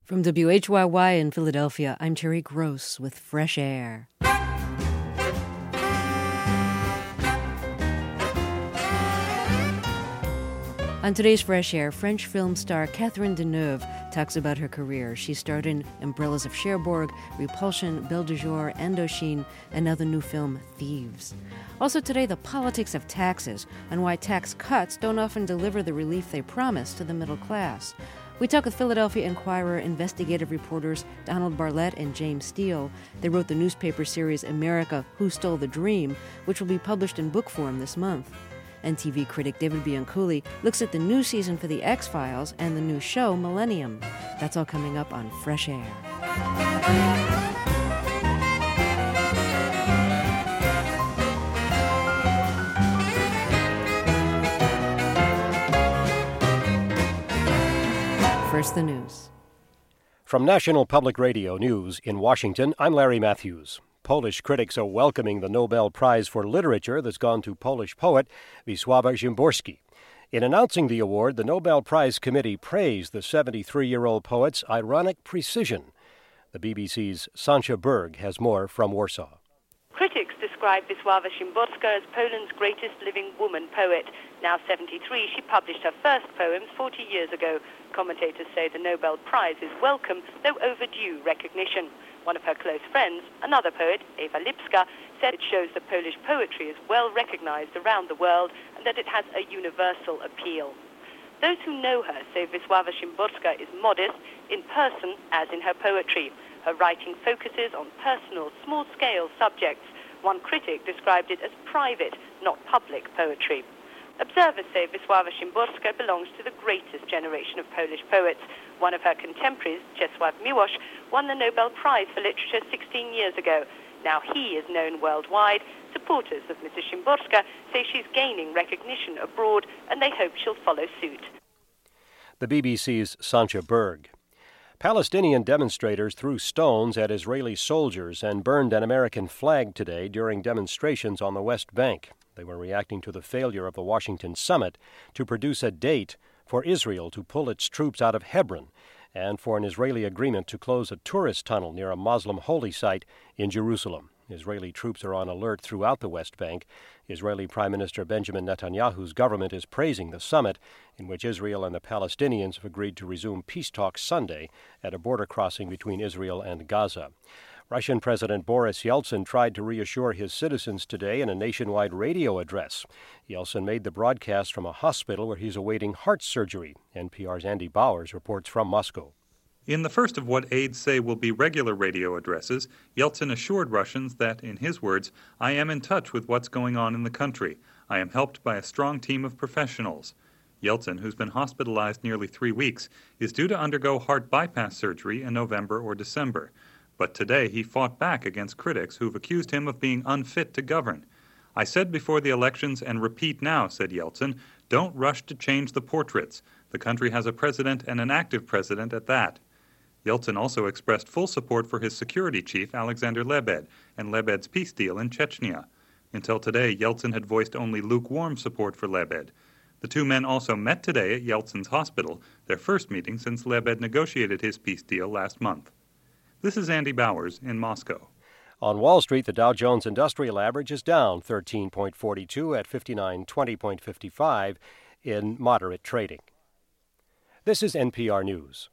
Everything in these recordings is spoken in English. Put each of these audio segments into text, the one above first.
From WHYY in Philadelphia, I'm Terry Gross with Fresh Air. On today's Fresh Air, French film star Catherine Deneuve talks about her career. She starred in Umbrellas of Cherbourg, Repulsion, Belle de Jour, Indochine, and now the new film Thieves. Also today, the politics of taxes and why tax cuts don't often deliver the relief they promise to the middle class. We talk with Philadelphia Inquirer investigative reporters Donald Barlett and James Steele. They wrote the newspaper series America, Who Stole the Dream, which will be published in book form this month. And TV critic David Bianculli looks at the new season for The X-Files and the new show Millennium. That's all coming up on Fresh Air. First, the news. From National Public Radio News in Washington, I'm Larry Matthews. Polish critics are welcoming the Nobel Prize for Literature that's gone to Polish poet Wisława Szymborski. In announcing the award, the Nobel Prize Committee praised the 73-year-old poet's ironic precision. The BBC's Sancha Berg has more from Warsaw. Critics describe Wisława Szymborska as Poland's greatest living woman poet. Now 73, she published her first poems 40 years ago. Commentators say the Nobel Prize is welcome, though overdue recognition. One of her close friends, another poet, Ewa Lipska, said it shows that Polish poetry is well recognized around the world and that it has a universal appeal. Those who know her say Wisława Szymborska is modest in person as in her poetry. Her writing focuses on personal, small-scale subjects. One critic described it as private, not public poetry. Observers say Wisława Szymborska belongs to the greatest generation of Polish poets. One of her contemporaries, Czesław Miłosz, won the Nobel Prize for Literature 16 years ago. Now he is known worldwide. Supporters of Mrs. Szymborska say she's gaining recognition abroad and they hope she'll follow suit. The BBC's Sancha Berg. Palestinian demonstrators threw stones at Israeli soldiers and burned an American flag today during demonstrations on the West Bank. They were reacting to the failure of the Washington summit to produce a date for Israel to pull its troops out of Hebron and for an Israeli agreement to close a tourist tunnel near a Muslim holy site in Jerusalem. Israeli troops are on alert throughout the West Bank. Israeli Prime Minister Benjamin Netanyahu's government is praising the summit, in which Israel and the Palestinians have agreed to resume peace talks Sunday at a border crossing between Israel and Gaza. Russian President Boris Yeltsin tried to reassure his citizens today in a nationwide radio address. Yeltsin made the broadcast from a hospital where he's awaiting heart surgery. NPR's Andy Bowers reports from Moscow. In the first of what aides say will be regular radio addresses, Yeltsin assured Russians that, in his words, "I am in touch with what's going on in the country. I am helped by a strong team of professionals." Yeltsin, who's been hospitalized nearly 3 weeks, is due to undergo heart bypass surgery in November or December. But today he fought back against critics who've accused him of being unfit to govern. "I said before the elections and repeat now," said Yeltsin, "don't rush to change the portraits. The country has a president and an active president at that." Yeltsin also expressed full support for his security chief, Alexander Lebed, and Lebed's peace deal in Chechnya. Until today, Yeltsin had voiced only lukewarm support for Lebed. The two men also met today at Yeltsin's hospital, their first meeting since Lebed negotiated his peace deal last month. This is Andy Bowers in Moscow. On Wall Street, the Dow Jones Industrial Average is down 13.42 at 5920.55 in moderate trading. This is NPR News.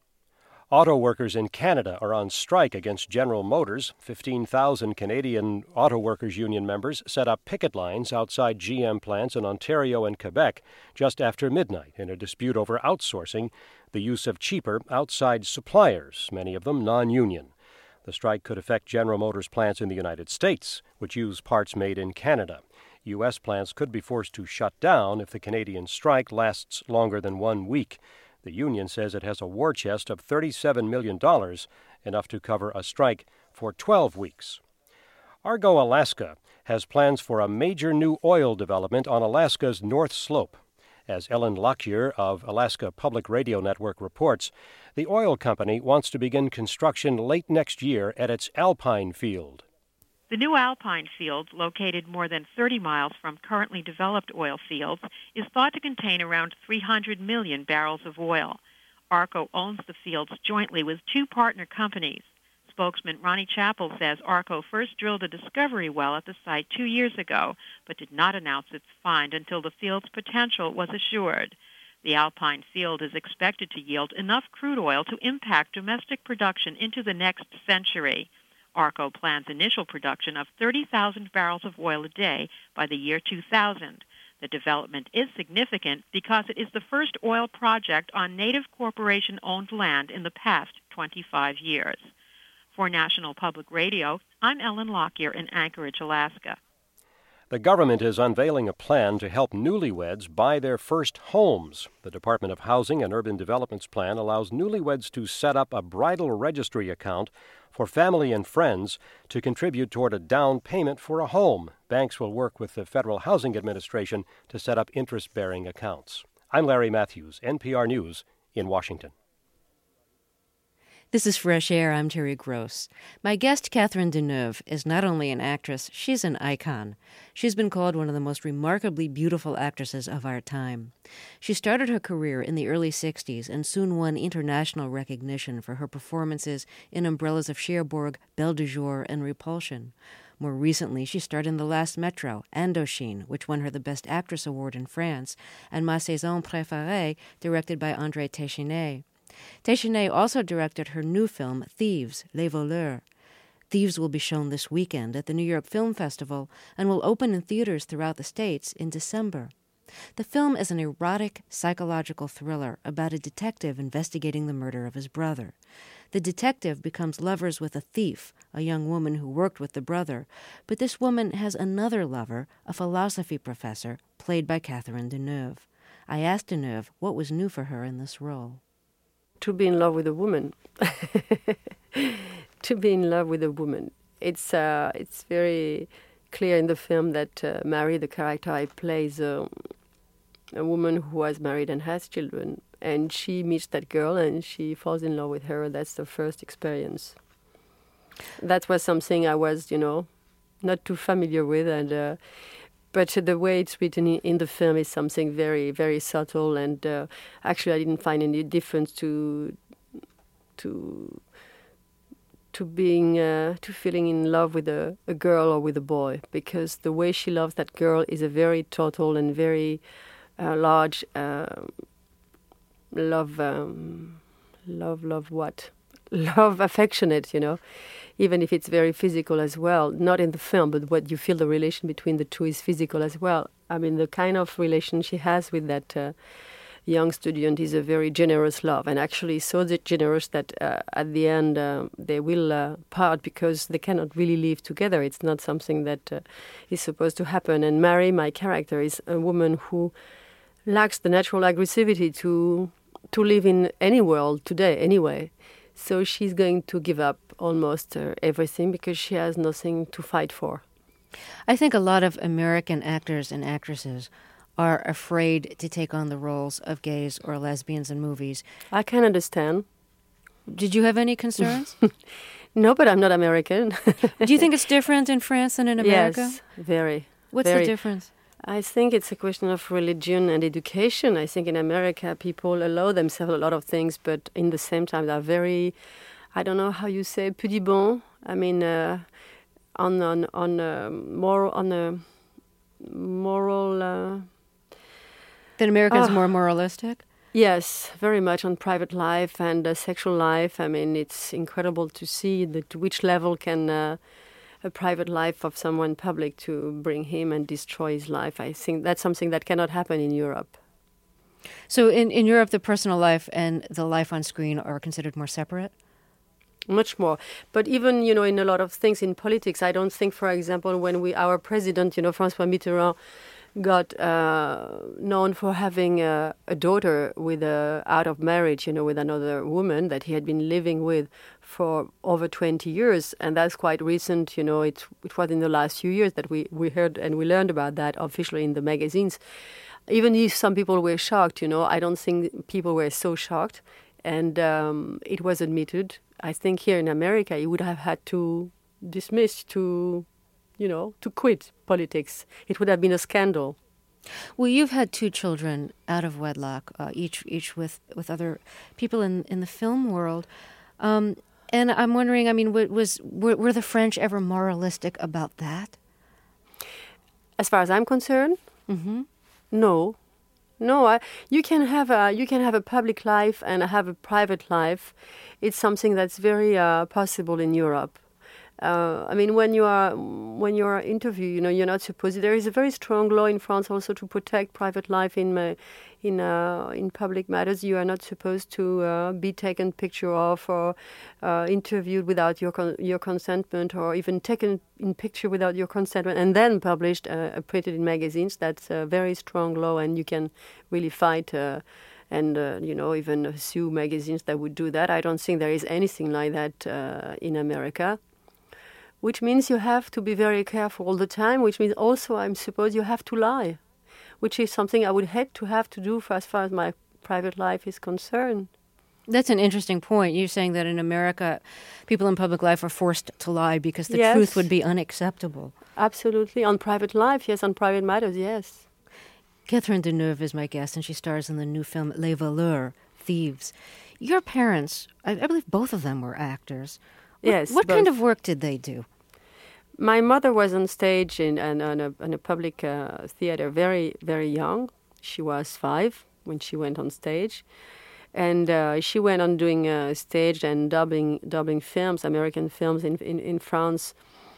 Auto workers in Canada are on strike against General Motors. 15,000 Canadian Auto Workers Union members set up picket lines outside GM plants in Ontario and Quebec just after midnight in a dispute over outsourcing the use of cheaper outside suppliers, many of them non-union. The strike could affect General Motors plants in the United States, which use parts made in Canada. U.S. plants could be forced to shut down if the Canadian strike lasts longer than 1 week. The union says it has a war chest of $37 million, enough to cover a strike for 12 weeks. Argo, Alaska, has plans for a major new oil development on Alaska's North Slope. As Ellen Lockyer of Alaska Public Radio Network reports, the oil company wants to begin construction late next year at its Alpine field. The new Alpine field, located more than 30 miles from currently developed oil fields, is thought to contain around 300 million barrels of oil. ARCO owns the fields jointly with two partner companies. Spokesman Ronnie Chappell says ARCO first drilled a discovery well at the site 2 years ago, but did not announce its find until the field's potential was assured. The Alpine field is expected to yield enough crude oil to impact domestic production into the next century. ARCO plans initial production of 30,000 barrels of oil a day by the year 2000. The development is significant because it is the first oil project on Native Corporation-owned land in the past 25 years. For National Public Radio, I'm Ellen Lockyer in Anchorage, Alaska. The government is unveiling a plan to help newlyweds buy their first homes. The Department of Housing and Urban Development's plan allows newlyweds to set up a bridal registry account for family and friends to contribute toward a down payment for a home. Banks will work with the Federal Housing Administration to set up interest-bearing accounts. I'm Larry Matthews, NPR News in Washington. This is Fresh Air. I'm Terry Gross. My guest, Catherine Deneuve, is not only an actress, she's an icon. She's been called one of the most remarkably beautiful actresses of our time. She started her career in the early 60s and soon won international recognition for her performances in Umbrellas of Cherbourg, Belle de Jour, and Repulsion. More recently, she starred in The Last Metro, Indochine, which won her the Best Actress Award in France, and Ma Saison Préférée, directed by André Téchiné. Téchiné also directed her new film, Thieves, Les Voleurs. Thieves will be shown this weekend at the New York Film Festival and will open in theaters throughout the States in December. The film is an erotic, psychological thriller about a detective investigating the murder of his brother. The detective becomes lovers with a thief, a young woman who worked with the brother, but this woman has another lover, a philosophy professor, played by Catherine Deneuve. I asked Deneuve what was new for her in this role. To be in love with a woman. To be in love with a woman. It's very clear in the film that Marie, the character I play, is a woman who was married and has children. And she meets that girl and she falls in love with her. That's the first experience. That was something I was, not too familiar with. And but the way it's written in the film is something very, very subtle. And actually, I didn't find any difference to feeling in love with a girl or with a boy, because the way she loves that girl is a very total and very large love affectionate, even if it's very physical as well. Not in the film, but what you feel the relation between the two is physical as well. I mean, the kind of relation she has with that young student is a very generous love, and actually so generous that at the end they will part because they cannot really live together. It's not something that is supposed to happen. And Marie, my character, is a woman who lacks the natural aggressivity to live in any world today anyway. So she's going to give up almost everything because she has nothing to fight for. I think a lot of American actors and actresses are afraid to take on the roles of gays or lesbians in movies. I can understand. Did you have any concerns? No, but I'm not American. Do you think it's different in France than in America? Yes, very. What's the difference? I think it's a question of religion and education. I think in America people allow themselves a lot of things, but in the same time they're very, I don't know how you say, pudibond. I mean, on a moral. That Americans more moralistic? Yes, very much on private life and sexual life. I mean, it's incredible to see to which level can a private life of someone public to bring him and destroy his life. I think that's something that cannot happen in Europe. So in Europe, the personal life and the life on screen are considered more separate? Much more. But even, in a lot of things in politics, I don't think, for example, when our president, François Mitterrand, got known for having a daughter out of marriage, with another woman that he had been living with for over 20 years. And that's quite recent, it was in the last few years that we heard and we learned about that officially in the magazines. Even if some people were shocked, I don't think people were so shocked. And it was admitted. I think here in America, he would have had to dismiss, to quit politics. It would have been a scandal. Well, you've had 2 children out of wedlock, each with other people in the film world. And I'm wondering, I mean, were the French ever moralistic about that? As far as I'm concerned, no. You can have a public life and have a private life. It's something that's very possible in Europe. I mean, when you are interviewed, you're not supposed. There is a very strong law in France also to protect private life in public matters. You are not supposed to be taken picture of or interviewed without your consentment, or even taken in picture without your consentment and then published, printed in magazines. That's a very strong law, and you can really fight. And even sue magazines that would do that. I don't think there is anything like that in America. Which means you have to be very careful all the time, which means also, I suppose, you have to lie, which is something I would hate to have to do as far as my private life is concerned. That's an interesting point. You're saying that in America, people in public life are forced to lie because the truth would be unacceptable. Absolutely. On private life, yes. On private matters, yes. Catherine Deneuve is my guest, and she stars in the new film Les Voleurs, Thieves. Your parents, I believe both of them were actors. Yes. What kind of work did they do? My mother was on stage in a public theater very, very young. She was 5 when she went on stage. And she went on doing stage and dubbing films, American films in France.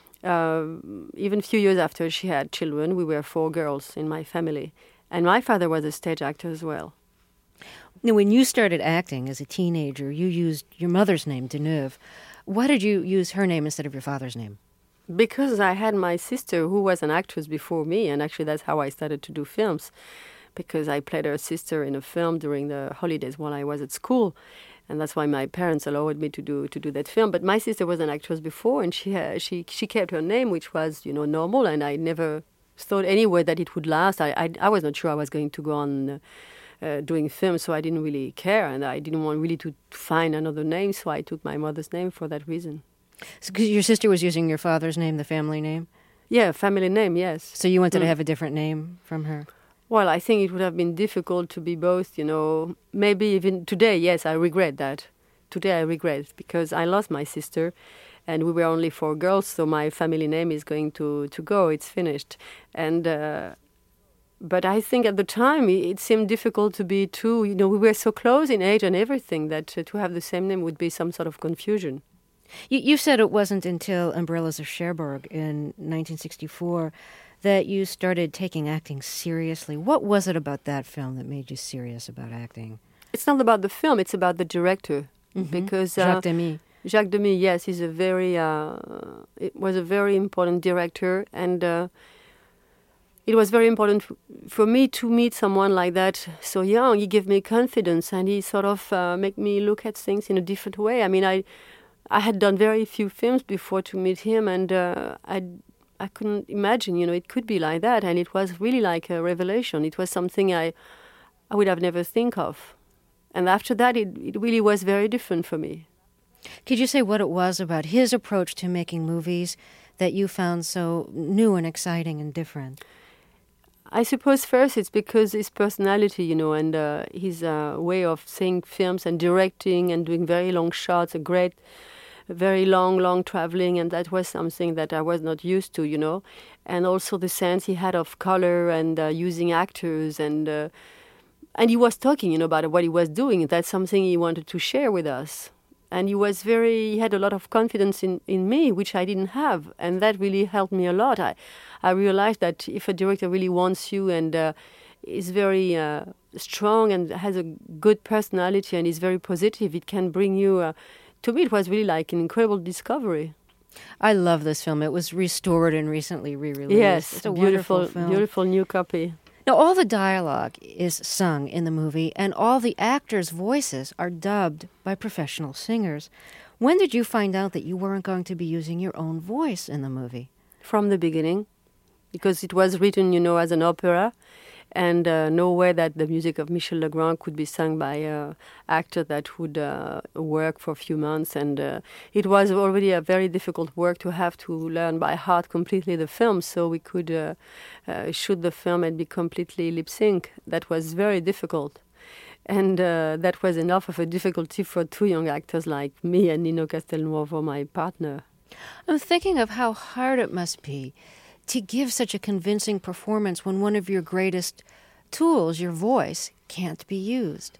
Even a few years after she had children, we were 4 girls in my family. And my father was a stage actor as well. Now, when you started acting as a teenager, you used your mother's name, Deneuve. Why did you use her name instead of your father's name? Because I had my sister who was an actress before me, and actually that's how I started to do films, because I played her sister in a film during the holidays while I was at school, and that's why my parents allowed me to do that film. But my sister was an actress before, and she kept her name, which was normal, and I never thought anyway that it would last. I was not sure I was going to go on doing films, so I didn't really care, and I didn't want really to find another name, so I took my mother's name for that reason. So, 'cause your sister was using your father's name, the family name? Yeah, family name, yes. So you wanted to have a different name from her? Well, I think it would have been difficult to be both, maybe even today, yes, I regret that. Today I regret, because I lost my sister, and we were only 4 girls, so my family name is going to go, it's finished. And but I think at the time it seemed difficult to be two, we were so close in age and everything that to have the same name would be some sort of confusion. You said it wasn't until Umbrellas of Cherbourg in 1964 that you started taking acting seriously. What was it about that film that made you serious about acting? It's not about the film, it's about the director. Because Jacques Demy. Jacques Demy, yes, he's it was a very important director, and it was very important for me to meet someone like that so young. He gave me confidence, and he sort of made me look at things in a different way. I mean, I had done very few films before to meet him, and I couldn't imagine, it could be like that. And it was really like a revelation. It was something I would have never think of. And after that, it really was very different for me. Could you say what it was about his approach to making movies that you found so new and exciting and different? I suppose first it's because his personality, and his way of seeing films and directing and doing very long shots, very long traveling, and that was something that I was not used to, and also the sense he had of color and using actors, and he was talking, about what he was doing. That's something he wanted to share with us. And he had a lot of confidence in me, which I didn't have. And that really helped me a lot. I realized that if a director really wants you and is very strong and has a good personality and is very positive, it can bring you... to me, it was really like an incredible discovery. I love this film. It was restored and recently re-released. Yes, it's a beautiful film. Beautiful new copy. Now, all the dialogue is sung in the movie, and all the actors' voices are dubbed by professional singers. When did you find out that you weren't going to be using your own voice in the movie? From the beginning, because it was written, as an opera, and no way that the music of Michel Legrand could be sung by an actor that would work for a few months. And it was already a very difficult work to have to learn by heart completely the film, so we could shoot the film and be completely lip sync. That was very difficult. And that was enough of a difficulty for two young actors like me and Nino Castelnuovo, my partner. I'm thinking of how hard it must be to give such a convincing performance when one of your greatest tools, your voice, can't be used.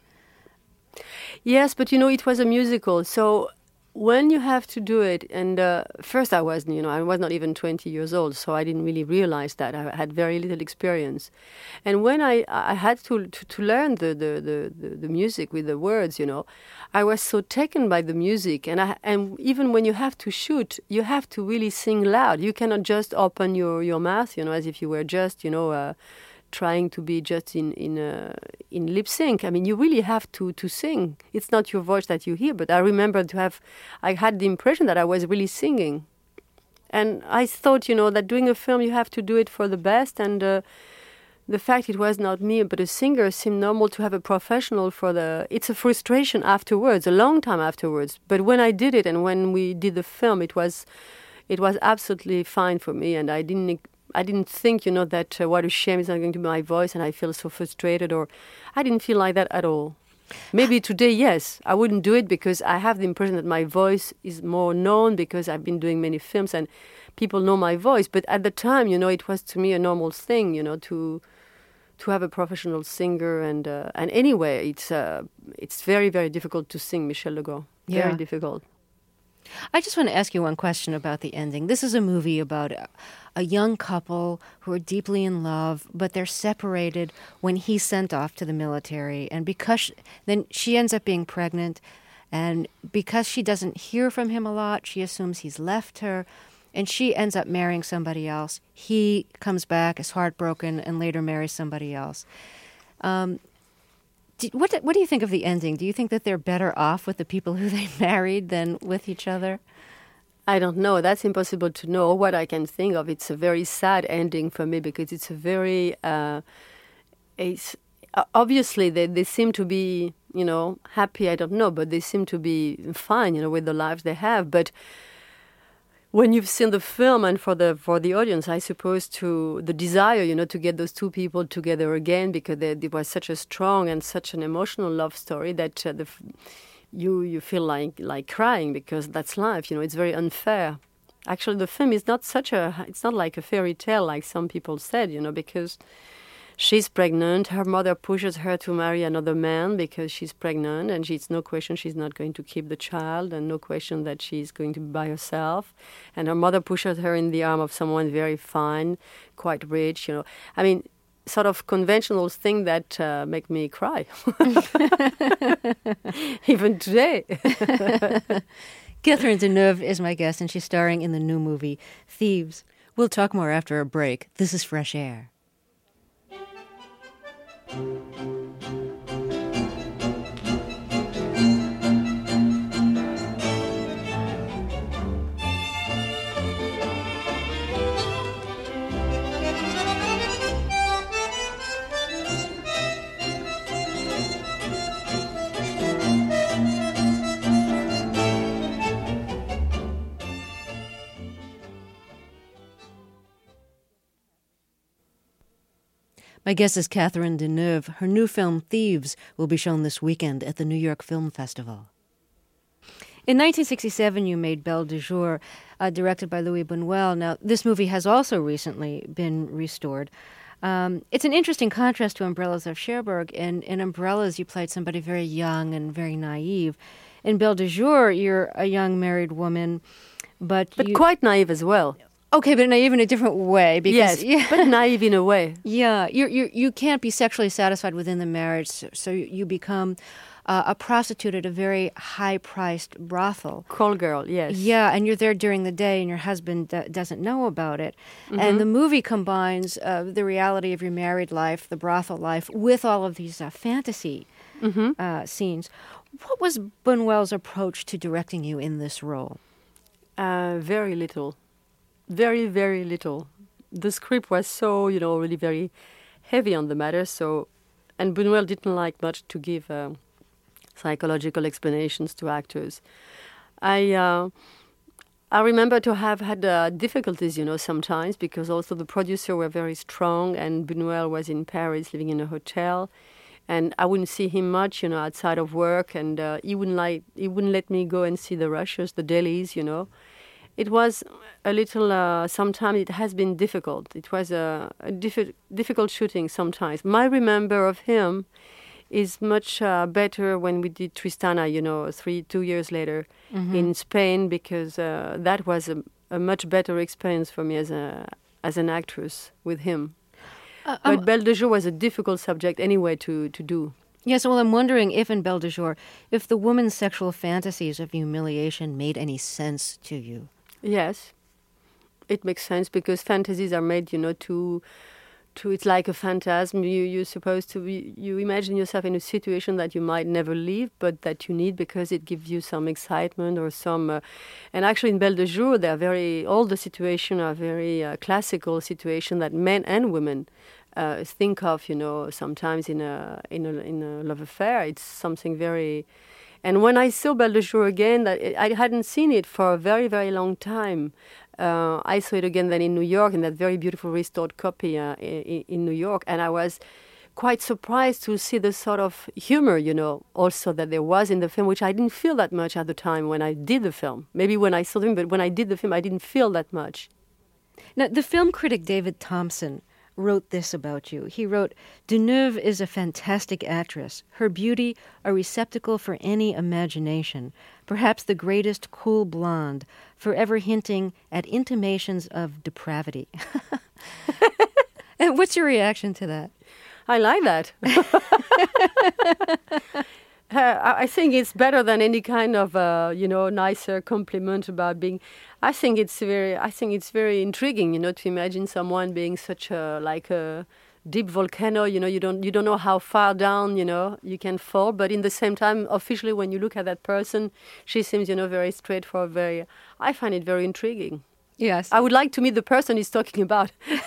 Yes, but it was a musical, so when you have to do it, and first I was not even 20 years old, so I didn't really realize that. I had very little experience. And when I had to learn the music with the words, I was so taken by the music. And even when you have to shoot, you have to really sing loud. You cannot just open your mouth, as if you were just, trying to be just in lip sync. I mean, you really have to sing. It's not your voice that you hear, but I remember I had the impression that I was really singing. And I thought, that doing a film, you have to do it for the best. And the fact it was not me, but a singer, seemed normal to have a professional it's a frustration afterwards, a long time afterwards. But when I did it and when we did the film, it was absolutely fine for me. And I didn't think, that what a shame is not going to be my voice and I feel so frustrated, or I didn't feel like that at all. Maybe today, yes, I wouldn't do it because I have the impression that my voice is more known because I've been doing many films and people know my voice. But at the time, it was to me a normal thing, to have a professional singer. And anyway, it's very, very difficult to sing Michel Legrand. Yeah. Very difficult. I just want to ask you one question about the ending. This is a movie about a young couple who are deeply in love, but they're separated when he's sent off to the military. And then she ends up being pregnant, and because she doesn't hear from him a lot, she assumes he's left her, and she ends up marrying somebody else. He comes back, is heartbroken, and later marries somebody else. What do you think of the ending? Do you think that they're better off with the people who they married than with each other? I don't know. That's impossible to know. What I can think of, it's a very sad ending for me because it's a very... obviously, they seem to be, happy, I don't know, but they seem to be fine, with the lives they have. But when you've seen the film and for the audience, I suppose the desire, to get those two people together again because it was such a strong and such an emotional love story that you feel like crying because that's life. It's very unfair. Actually, the film is it's not like a fairy tale like some people said, because she's pregnant. Her mother pushes her to marry another man because she's pregnant, and it's no question she's not going to keep the child, and no question that she's going to be by herself. And her mother pushes her in the arm of someone very fine, quite rich. I mean, sort of conventional thing that make me cry, even today. Catherine Deneuve is my guest, and she's starring in the new movie Thieves. We'll talk more after a break. This is Fresh Air. My guest is Catherine Deneuve. Her new film, Thieves, will be shown this weekend at the New York Film Festival. In 1967, you made Belle de Jour, directed by Louis Buñuel. Now, this movie has also recently been restored. It's an interesting contrast to Umbrellas of Cherbourg. In Umbrellas, you played somebody very young and very naive. In Belle de Jour, you're a young married woman, but quite naive as well. Okay, but naive in a different way. Because, yes, but naive in a way. Yeah, you can't be sexually satisfied within the marriage, so you become a prostitute at a very high-priced brothel. Call girl, yes. Yeah, and you're there during the day, and your husband doesn't know about it. Mm-hmm. And the movie combines the reality of your married life, the brothel life, with all of these fantasy scenes. What was Buñuel's approach to directing you in this role? Very little. Very, very little. The script was so, really very heavy on the matter. So, and Buñuel didn't like much to give psychological explanations to actors. I remember to have had difficulties, sometimes, because also the producer were very strong, and Buñuel was in Paris living in a hotel, and I wouldn't see him much, outside of work, and he wouldn't let me go and see the rushes, the dailies, It was a little, sometimes it has been difficult. It was a difficult shooting sometimes. My remember of him is much better when we did Tristana, 2 years later in Spain, because that was a much better experience for me as an actress with him. But Belle de Jour was a difficult subject anyway to do. Yes, well, I'm wondering if in Belle de Jour, if the woman's sexual fantasies of humiliation made any sense to you. Yes, it makes sense, because fantasies are made, to it's like a phantasm. You're supposed to you imagine yourself in a situation that you might never leave, but that you need because it gives you some excitement or some. And actually, in Belle de Jour, all the situations are very classical situations that men and women think of. Sometimes in a love affair, it's something very. And when I saw Belle de Jour again, I hadn't seen it for a very, very long time. I saw it again then in New York, in that very beautiful restored copy in New York. And I was quite surprised to see the sort of humor, also that there was in the film, which I didn't feel that much at the time when I did the film. Maybe when I saw them, but when I did the film, I didn't feel that much. Now, the film critic David Thompson wrote this about you. He wrote, "Deneuve is a fantastic actress. Her beauty a receptacle for any imagination. Perhaps the greatest cool blonde, forever hinting at intimations of depravity." And what's your reaction to that? I like that. I think it's better than any kind of, nicer compliment about being. I think it's very intriguing, to imagine someone being such a deep volcano. You don't know how far down, you can fall. But in the same time, officially, when you look at that person, she seems, very straightforward. I find it very intriguing. Yes, I would like to meet the person he's talking about.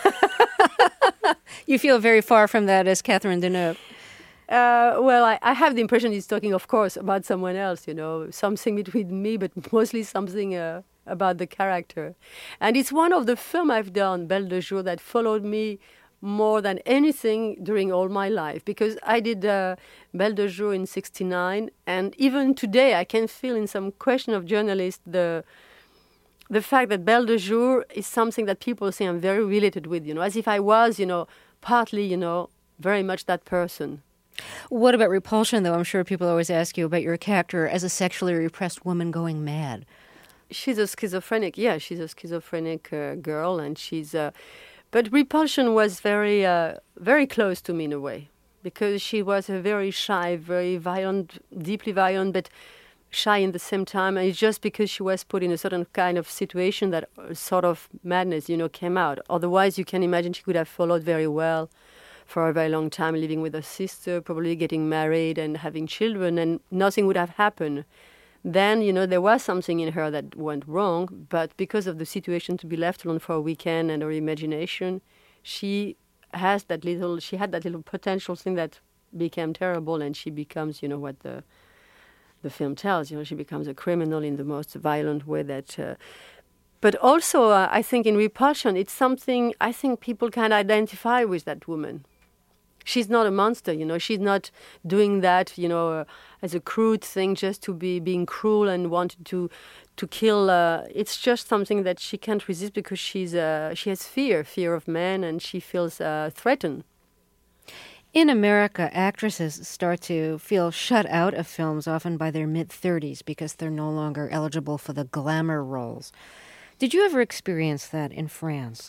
You feel very far from that as Catherine Deneuve. Well, I have the impression he's talking, of course, about someone else, something between me, but mostly something about the character. And it's one of the films I've done, Belle de Jour, that followed me more than anything during all my life. Because I did Belle de Jour in 1969, and even today I can feel in some question of journalists the fact that Belle de Jour is something that people say I'm very related with, as if I was, partly, very much that person. What about Repulsion, though? I'm sure people always ask you about your character as a sexually repressed woman going mad. She's a schizophrenic, girl, and she's... but Repulsion was very, very close to me in a way, because she was a very shy, very violent, deeply violent, but shy in the same time. And it's just because she was put in a certain kind of situation that sort of madness, came out. Otherwise, you can imagine she could have followed very well for a very long time, living with her sister, probably getting married and having children, and nothing would have happened. Then, there was something in her that went wrong, but because of the situation to be left alone for a weekend and her imagination, she had that little potential thing that became terrible, and she becomes, what the film tells, she becomes a criminal in the most violent way that... But also, I think in Repulsion, it's something I think people can identify with that woman. She's not a monster, She's not doing that, as a crude thing, just to be being cruel and wanted to kill. It's just something that she can't resist because she has fear of men, and she feels threatened. In America, actresses start to feel shut out of films, often by their mid-30s, because they're no longer eligible for the glamour roles. Did you ever experience that in France?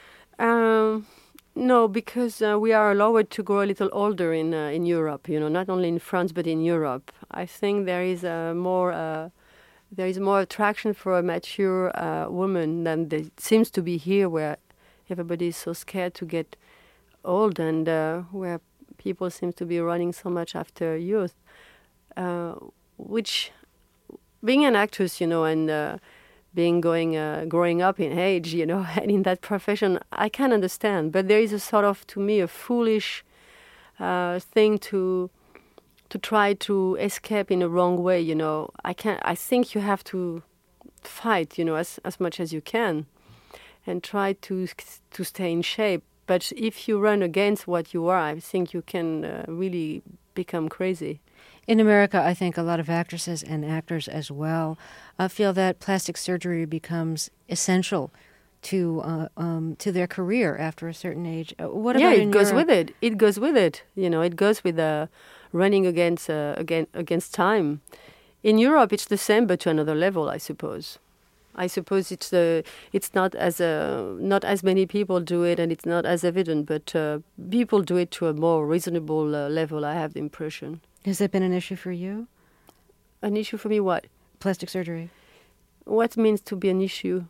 No, because we are allowed to grow a little older in Europe. Not only in France but in Europe. I think there is more attraction for a mature woman than there seems to be here, where everybody is so scared to get old, and where people seem to be running so much after youth. Which, being an actress, and growing up in age, and in that profession, I can understand. But there is a sort of, to me, a foolish thing to try to escape in a wrong way. I think you have to fight, as much as you can, and try to stay in shape. But if you run against what you are, I think you can really become crazy. In America, I think a lot of actresses and actors as well feel that plastic surgery becomes essential to their career after a certain age. What about it goes with it. It goes with it. It goes with running against time. In Europe, it's the same, but to another level, I suppose. I suppose it's not as many people do it, and it's not as evident, but people do it to a more reasonable level. I have the impression. Has that been an issue for you? An issue for me? What? Plastic surgery. What means to be an issue?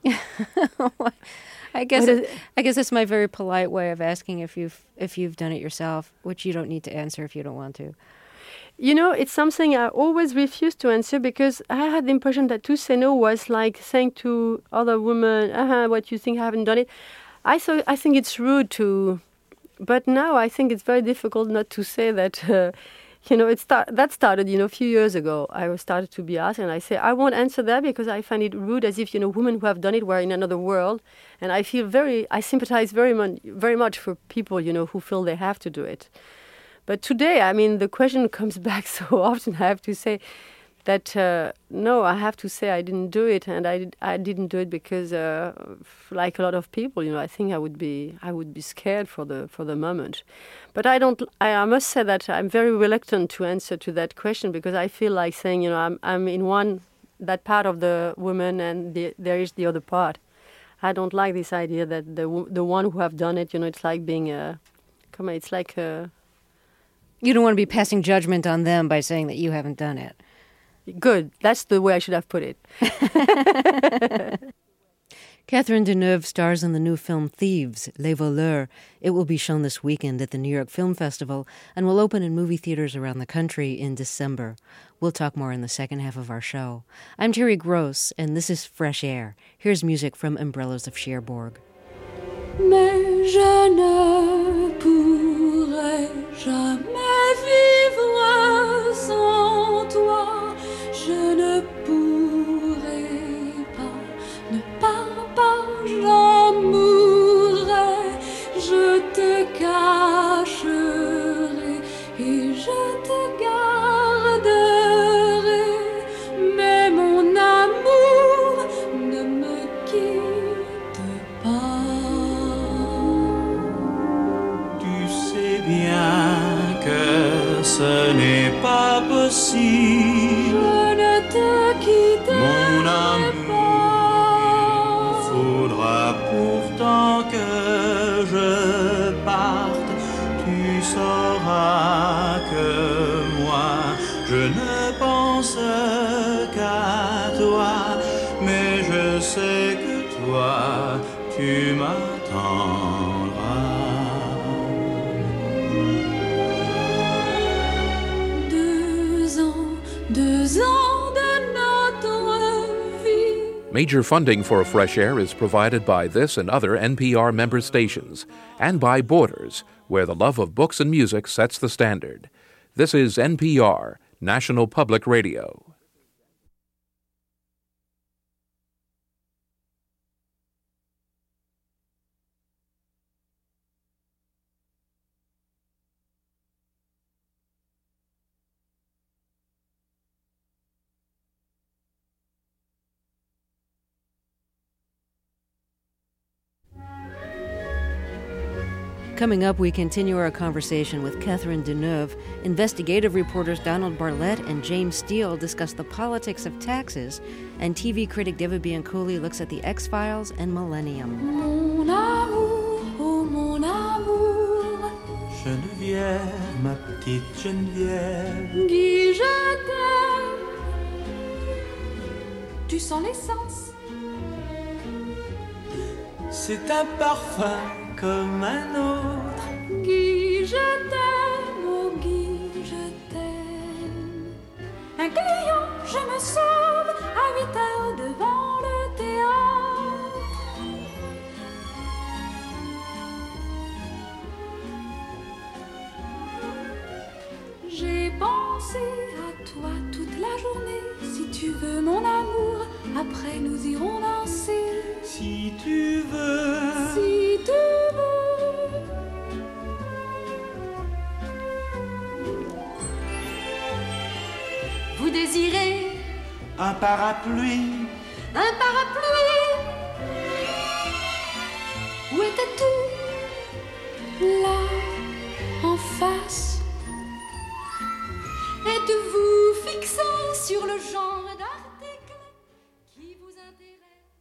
I guess that's my very polite way of asking if you've done it yourself, which you don't need to answer if you don't want to. It's something I always refuse to answer because I had the impression that to say no was like saying to other women, what you think, I haven't done it. I think it's rude to, but now I think it's very difficult not to say that. That started, a few years ago. I started to be asked, and I say, I won't answer that because I find it rude, as if, women who have done it were in another world. And I sympathize very much for people, who feel they have to do it. But today, the question comes back so often, I have to say that, no, I have to say I didn't do it. And I didn't do it because, like a lot of people, I think I would be scared for the moment. But I must say that I'm very reluctant to answer to that question because I feel like saying, I'm in that part of the woman and there is the other part. I don't like this idea that the one who have done it, it's like being it's like you don't want to be passing judgment on them by saying that you haven't done it. Good. That's the way I should have put it. Catherine Deneuve stars in the new film Thieves, Les Voleurs. It will be shown this weekend at the New York Film Festival and will open in movie theaters around the country in December. We'll talk more in the second half of our show. I'm Terry Gross, and this is Fresh Air. Here's music from Umbrellas of Cherbourg. Mais je ne pourrai jamais vivre sans toi. Je ne pourrai pas, ne parle pas, j'en mourrai. Je te cacherai et je te garderai. Mais mon amour ne me quitte pas. Tu sais bien que ce n'est pas possible. Je ne te quitterai Mon amour, il faudra pourtant que je parte. Tu sauras que moi, je ne pense qu'à toi. Mais je sais que toi, tu m'attendras. 2 ans de notre vie. Major funding for Fresh Air is provided by this and other NPR member stations, and by Borders, where the love of books and music sets the standard. This is NPR, National Public Radio. Coming up, we continue our conversation with Catherine Deneuve. Investigative reporters Donald Barlett and James Steele discuss the politics of taxes, and TV critic David Bianculli looks at the X-Files and Millennium. Mon amour, oh mon amour, Geneviève, ma petite Geneviève. Guy, je t'aime. Tu sens l'essence. C'est un parfum comme un autre. Guy, je t'aime, oh Guy, je t'aime. Un client, je me sauve à 8 heures devant le théâtre. parapluie. Un parapluie. Où étais-tu? Là, en face. Êtes-vous fixé sur le genre d'article qui vous intéresse?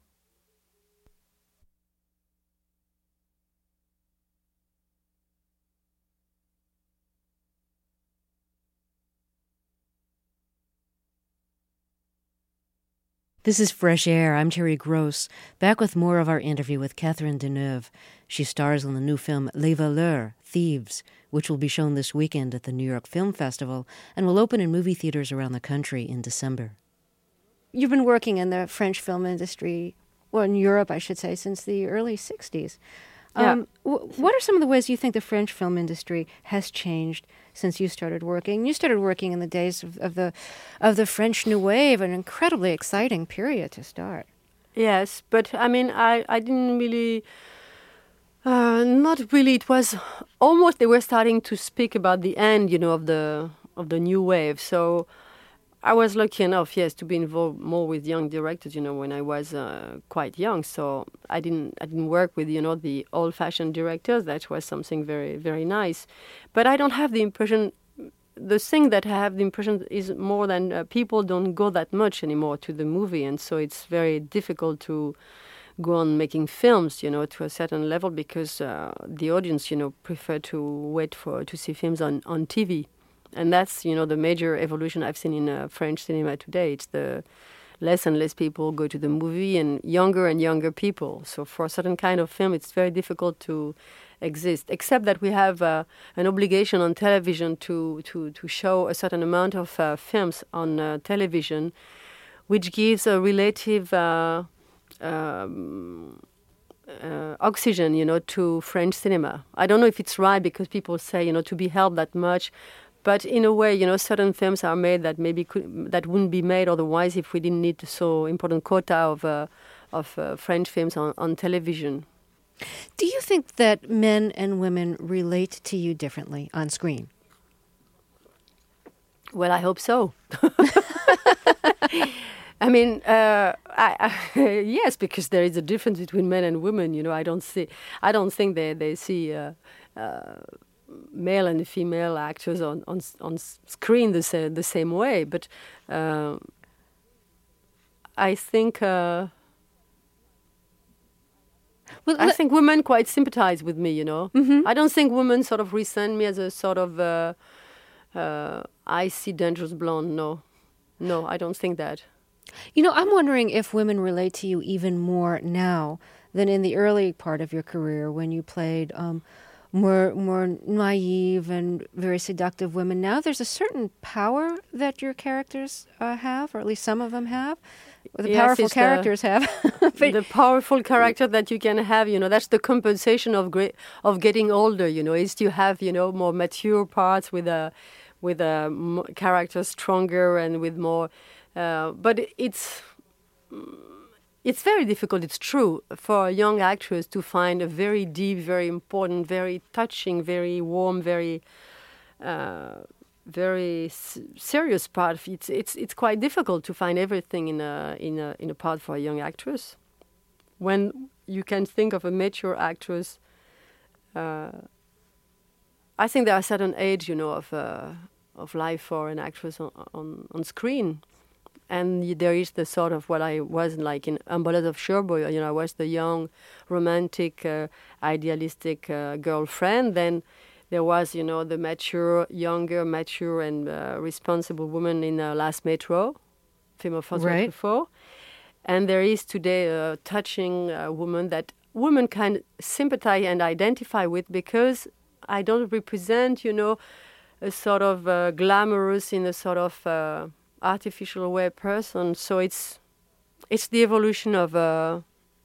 This is Fresh Air. I'm Terry Gross, back with more of our interview with Catherine Deneuve. She stars in the new film Les Voleurs, Thieves, which will be shown this weekend at the New York Film Festival and will open in movie theaters around the country in December. You've been working in the French film industry, well, in Europe, I should say, since the early 60s. Yeah. What are some of the ways you think the French film industry has changed since you started working? You started working in the days of the French New Wave, an incredibly exciting period to start. Yes, but I mean, I didn't really, not really. It was almost they were starting to speak about the end, of the New Wave. So I was lucky enough, yes, to be involved more with young directors, when I was quite young. So I didn't work with, the old-fashioned directors. That was something very, very nice. But I don't have the impression, the thing that I have the impression is more than people don't go that much anymore to the movie. And so it's very difficult to go on making films, to a certain level because the audience, prefer to wait to see films on TV. And that's, the major evolution I've seen in French cinema today. It's the less and less people go to the movie and younger people. So for a certain kind of film, it's very difficult to exist, except that we have an obligation on television to show a certain amount of films on television, which gives a relative oxygen, to French cinema. I don't know if it's right because people say, to be helped that much. But in a way, certain films are made that maybe that wouldn't be made otherwise if we didn't need so important quota of French films on television. Do you think that men and women relate to you differently on screen? Well, I hope so. I mean, yes, because there is a difference between men and women. I don't think they see male and female actors on screen the same way. But I think I think women quite sympathize with me. Mm-hmm. I don't think women sort of resent me as a sort of icy, dangerous blonde. No, I don't think that. I'm wondering if women relate to you even more now than in the early part of your career when you played more naive and very seductive women. Now there's a certain power that your characters have, or at least some of them have. Or the powerful characters have. The powerful character that you can have, that's the compensation of getting older, is to have, more mature parts with characters stronger and with more. But it's very difficult, it's true, for a young actress to find a very deep, very important, very touching, very warm, very serious part. It's quite difficult to find everything in a part for a young actress. When you can think of a mature actress, I think there are certain age, of life for an actress on screen. And there is the sort of what I was like in Umbrellas of Cherbourg. I was the young, romantic, idealistic girlfriend. Then there was, the mature and responsible woman in Last Metro, film of François Truffaut. And there is today a touching woman that women can sympathize and identify with because I don't represent, a sort of glamorous in a sort of artificial way person. So it's the evolution of a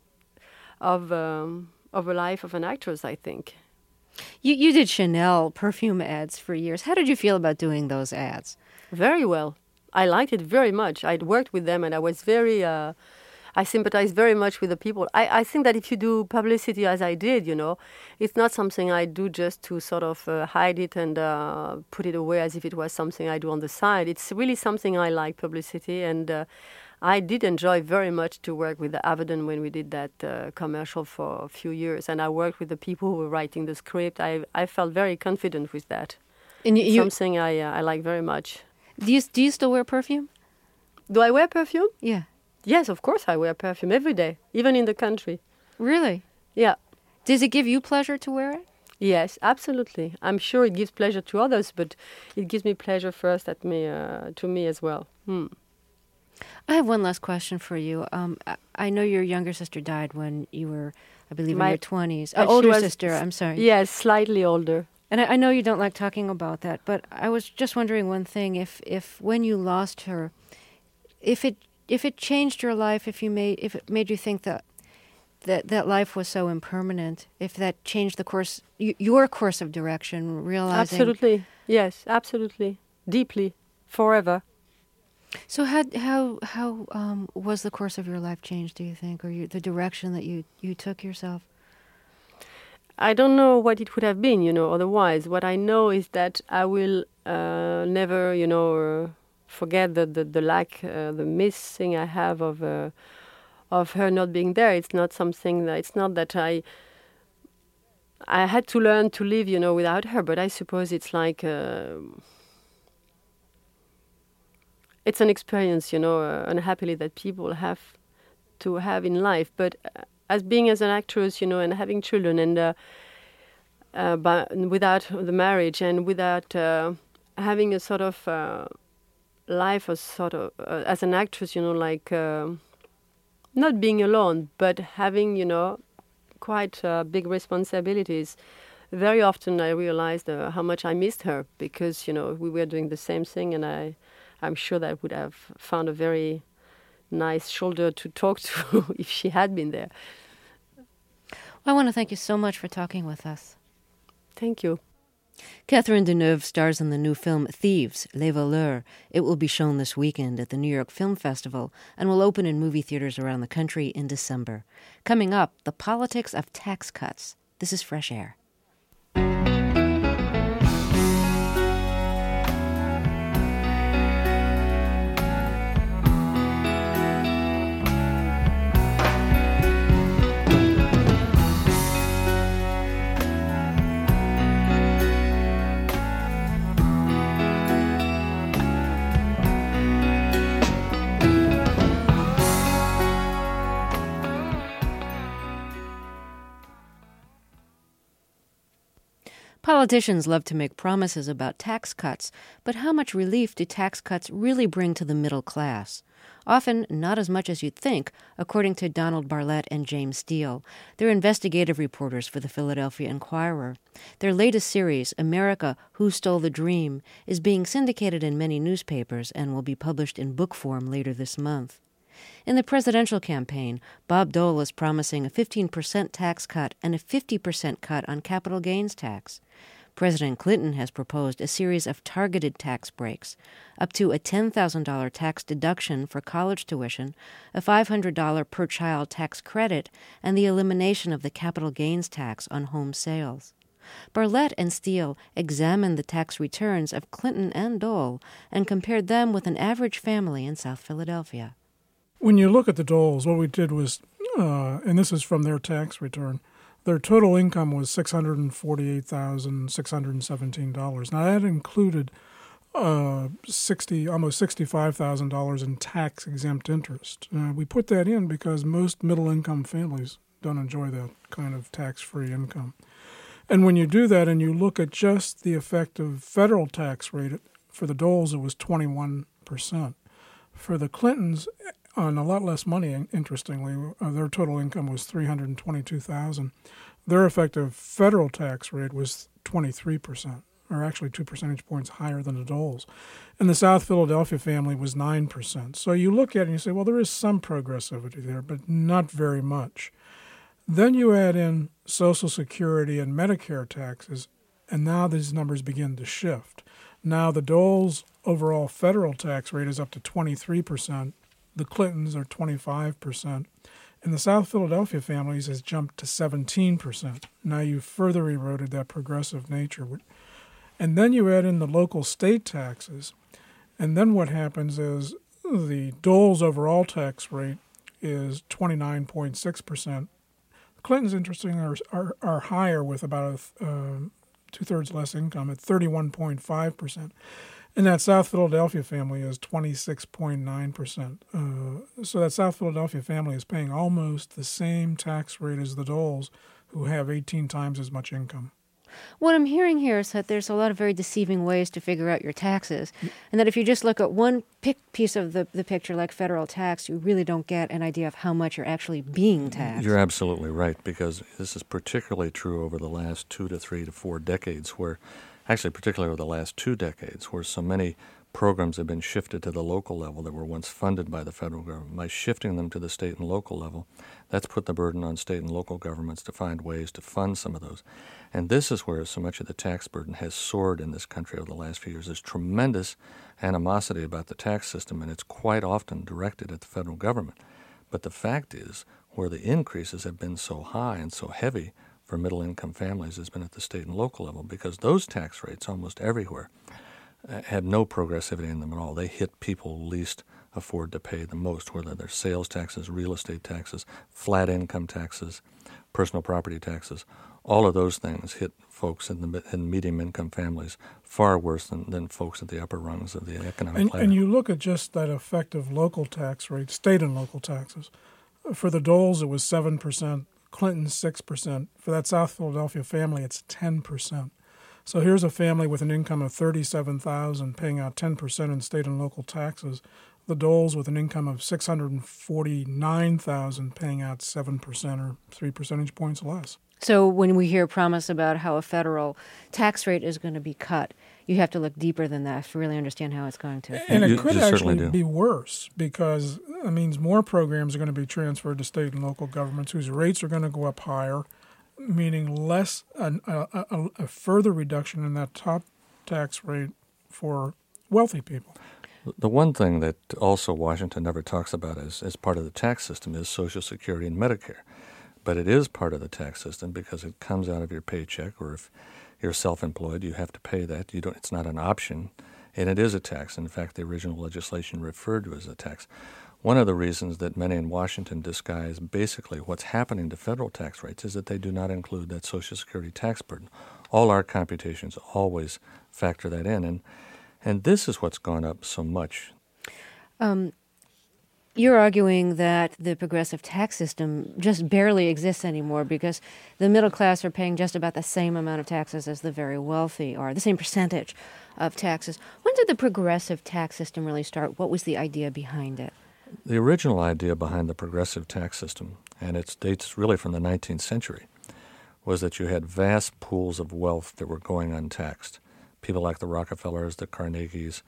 life of an actress, I think. You did Chanel perfume ads for years. How did you feel about doing those ads? Very well. I liked it very much. I'd worked with them and I was very I sympathize very much with the people. I think that if you do publicity as I did, it's not something I do just to sort of hide it and put it away as if it was something I do on the side. It's really something I like, publicity, and I did enjoy very much to work with Avedon when we did that commercial for a few years, and I worked with the people who were writing the script. I felt very confident with that. And something I like very much. Do you still wear perfume? Do I wear perfume? Yeah. Yes, of course I wear perfume every day, even in the country. Really? Yeah. Does it give you pleasure to wear it? Yes, absolutely. I'm sure it gives pleasure to others, but it gives me pleasure first to me as well. I have one last question for you. I know your younger sister died when you were, I believe, in your 20s. Older sister, I'm sorry. Yes, slightly older. And I know you don't like talking about that, but I was just wondering one thing: if when you lost her, if it changed your life, if it made you think that life was so impermanent, if that changed the course, your course of direction, realizing. Absolutely, yes, absolutely, deeply, forever. So how was the course of your life changed? Do you think, or the direction that you took yourself? I don't know what it would have been, otherwise. What I know is that I will never, forget the lack, the missing I have of her not being there. It's not something that, it's not that I had to learn to live, without her, but I suppose it's like, it's an experience, unhappily that people have to have in life. But as an actress, and having children, and but without the marriage and without having a sort of life as an actress, not being alone, but having, quite big responsibilities. Very often I realized how much I missed her because, we were doing the same thing, and I'm sure that I would have found a very nice shoulder to talk to if she had been there. Well, I want to thank you so much for talking with us. Thank you. Catherine Deneuve stars in the new film Thieves, Les Voleurs. It will be shown this weekend at the New York Film Festival and will open in movie theaters around the country in December. Coming up, the politics of tax cuts. This is Fresh Air. Politicians love to make promises about tax cuts, but how much relief do tax cuts really bring to the middle class? Often not as much as you'd think, according to Donald Barlett and James Steele. They're investigative reporters for the Philadelphia Inquirer. Their latest series, America, Who Stole the Dream, is being syndicated in many newspapers and will be published in book form later this month. In the presidential campaign, Bob Dole is promising a 15% tax cut and a 50% cut on capital gains tax. President Clinton has proposed a series of targeted tax breaks, up to a $10,000 tax deduction for college tuition, a $500 per child tax credit, and the elimination of the capital gains tax on home sales. Barlett and Steele examined the tax returns of Clinton and Dole and compared them with an average family in South Philadelphia. When you look at the Doles, what we did was, and this is from their tax return, their total income was $648,617. Now, that included almost $65,000 in tax-exempt interest. We put that in because most middle-income families don't enjoy that kind of tax-free income. And when you do that and you look at just the effective federal tax rate, for the Doles, it was 21%. For the Clintons, on a lot less money, interestingly, their total income was $322,000. Their effective federal tax rate was 23%, or actually 2 percentage points higher than the Doles. And the South Philadelphia family was 9%. So you look at it and you say, well, there is some progressivity there, but not very much. Then you add in Social Security and Medicare taxes, and now these numbers begin to shift. Now the Doles' overall federal tax rate is up to 23%. The Clintons are 25%. And the South Philadelphia families has jumped to 17%. Now you've further eroded that progressive nature. And then you add in the local state taxes. And then what happens is the Dole's overall tax rate is 29.6%. The Clintons, interestingly, are higher with about two-thirds less income at 31.5%. And that South Philadelphia family is 26.9%. So that South Philadelphia family is paying almost the same tax rate as the Doles, who have 18 times as much income. What I'm hearing here is that there's a lot of very deceiving ways to figure out your taxes, and that if you just look at one piece of the picture, like federal tax, you really don't get an idea of how much you're actually being taxed. You're absolutely right, because this is particularly true over the last 2 to 3 to 4 decades, actually particularly over the last 2 decades, where so many programs have been shifted to the local level that were once funded by the federal government. By shifting them to the state and local level, that's put the burden on state and local governments to find ways to fund some of those. And this is where so much of the tax burden has soared in this country over the last few years. There's tremendous animosity about the tax system, and it's quite often directed at the federal government. But the fact is, where the increases have been so high and so heavy for middle-income families has been at the state and local level, because those tax rates almost everywhere have no progressivity in them at all. They hit people least afford to pay the most, whether they're sales taxes, real estate taxes, flat income taxes, personal property taxes. All of those things hit folks in medium-income families far worse than folks at the upper rungs of the economic ladder. And you look at just that effect of local tax rates, state and local taxes. For the Doles, it was 7%, Clintons 6%. For that South Philadelphia family, it's 10%. So here's a family with an income of $37,000 paying out 10% in state and local taxes. The Doles with an income of $649,000 paying out 7% or 3 percentage points less. So when we hear promise about how a federal tax rate is going to be cut, you have to look deeper than that to really understand how it's going to affect. And it could actually be worse, because it means more programs are going to be transferred to state and local governments whose rates are going to go up higher, meaning less a further reduction in that top tax rate for wealthy people. The one thing that also Washington never talks about as part of the tax system is Social Security and Medicare. But it is part of the tax system because it comes out of your paycheck, or if you're self-employed, you have to pay that. It's not an option, and it is a tax. In fact, the original legislation referred to it as a tax. One of the reasons that many in Washington disguise basically what's happening to federal tax rates is that they do not include that Social Security tax burden. All our computations always factor that in, and this is what's gone up so much. You're arguing that the progressive tax system just barely exists anymore because the middle class are paying just about the same amount of taxes as the very wealthy, or the same percentage of taxes. When did the progressive tax system really start? What was the idea behind it? The original idea behind the progressive tax system, and it dates really from the 19th century, was that you had vast pools of wealth that were going untaxed. People like the Rockefellers, the Carnegies,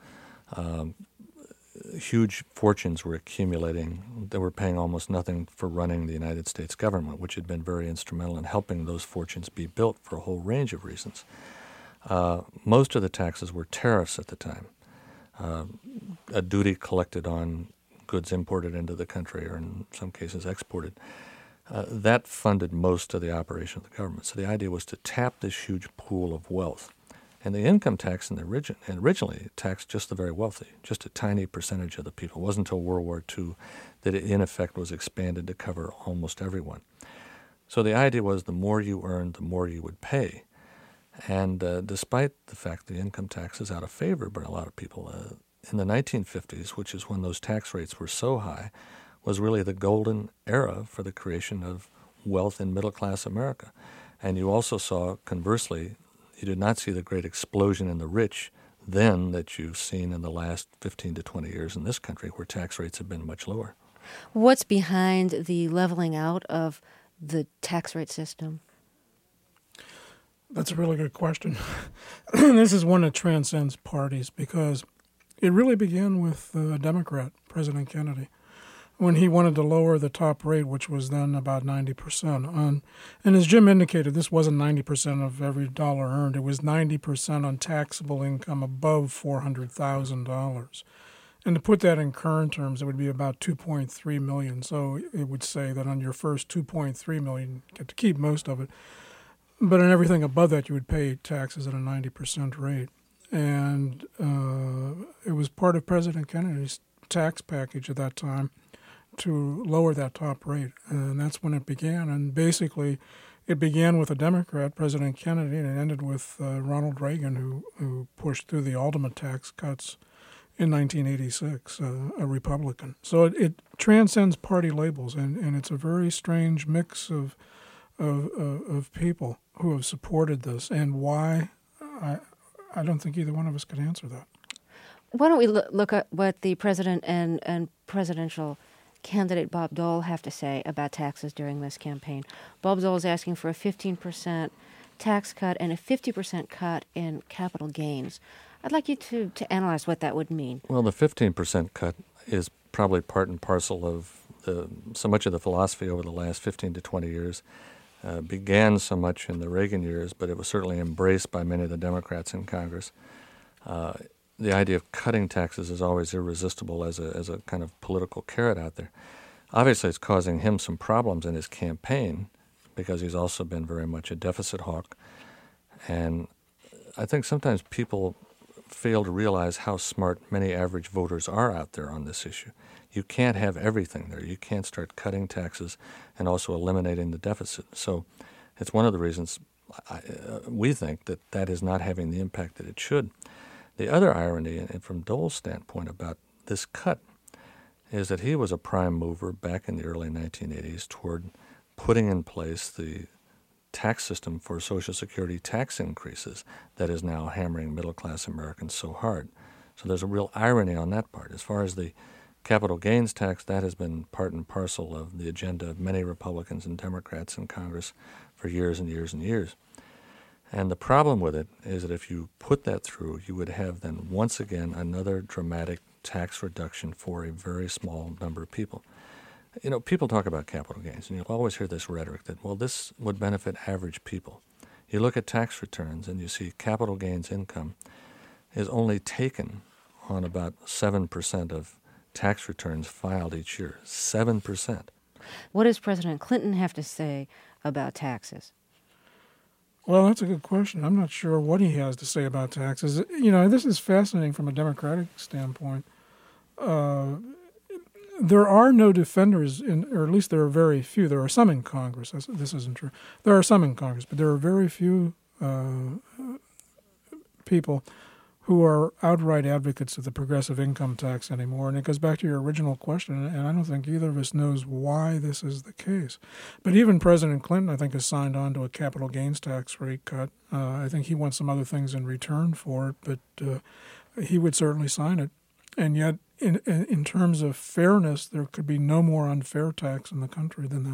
huge fortunes were accumulating. They were paying almost nothing for running the United States government, which had been very instrumental in helping those fortunes be built for a whole range of reasons. Most of the taxes were tariffs at the time, a duty collected on goods imported into the country, or in some cases exported. That funded most of the operation of the government. So the idea was to tap this huge pool of wealth. And the income tax originally taxed just the very wealthy, just a tiny percentage of the people. It wasn't until World War II that it, in effect, was expanded to cover almost everyone. So the idea was the more you earned, the more you would pay. And despite the fact the income tax is out of favor by a lot of people, in the 1950s, which is when those tax rates were so high, was really the golden era for the creation of wealth in middle-class America. And you also saw, conversely, you did not see the great explosion in the rich then that you've seen in the last 15 to 20 years in this country, where tax rates have been much lower. What's behind the leveling out of the tax rate system? That's a really good question. This is one that transcends parties, because it really began with the Democrat, President Kennedy, when he wanted to lower the top rate, which was then about 90%. And as Jim indicated, this wasn't 90% of every dollar earned. It was 90% on taxable income above $400,000. And to put that in current terms, it would be about $2.3 million. So it would say that on your first $2.3 million, you get to keep most of it. But on everything above that, you would pay taxes at a 90% rate. And it was part of President Kennedy's tax package at that time to lower that top rate. And that's when it began. And basically, it began with a Democrat, President Kennedy, and it ended with Ronald Reagan, who pushed through the ultimate tax cuts in 1986, a Republican. So it transcends party labels, and it's a very strange mix of people who have supported this. And why, I don't think either one of us could answer that. Why don't we look at what the president and presidential candidate Bob Dole have to say about taxes during this campaign. Bob Dole is asking for a 15% tax cut and a 50% cut in capital gains. I'd like you to analyze what that would mean. Well, the 15% cut is probably part and parcel of so much of the philosophy over the last 15 to 20 years. Began so much in the Reagan years, but it was certainly embraced by many of the Democrats in Congress. The idea of cutting taxes is always irresistible as a kind of political carrot out there. Obviously, it's causing him some problems in his campaign because he's also been very much a deficit hawk. And I think sometimes people fail to realize how smart many average voters are out there on this issue. You can't have everything there. You can't start cutting taxes and also eliminating the deficit. So it's one of the reasons we think that is not having the impact that it should. The other irony, and from Dole's standpoint about this cut, is that he was a prime mover back in the early 1980s toward putting in place the tax system for Social Security tax increases that is now hammering middle-class Americans so hard. So there's a real irony on that part. As far as the capital gains tax, that has been part and parcel of the agenda of many Republicans and Democrats in Congress for years and years and years. And the problem with it is that if you put that through, you would have then once again another dramatic tax reduction for a very small number of people. You know, people talk about capital gains, and you'll always hear this rhetoric that, well, this would benefit average people. You look at tax returns and you see capital gains income is only taken on about 7% of tax returns filed each year. 7%. What does President Clinton have to say about taxes? Well, that's a good question. I'm not sure what he has to say about taxes. You know, this is fascinating from a Democratic standpoint. There are no defenders, or at least there are very few. There are some in Congress. This isn't true. There are some in Congress, but there are very few people who are outright advocates of the progressive income tax anymore. And it goes back to your original question, and I don't think either of us knows why this is the case. But even President Clinton, I think, has signed on to a capital gains tax rate cut. I think he wants some other things in return for it, but he would certainly sign it. And yet, in terms of fairness, there could be no more unfair tax in the country than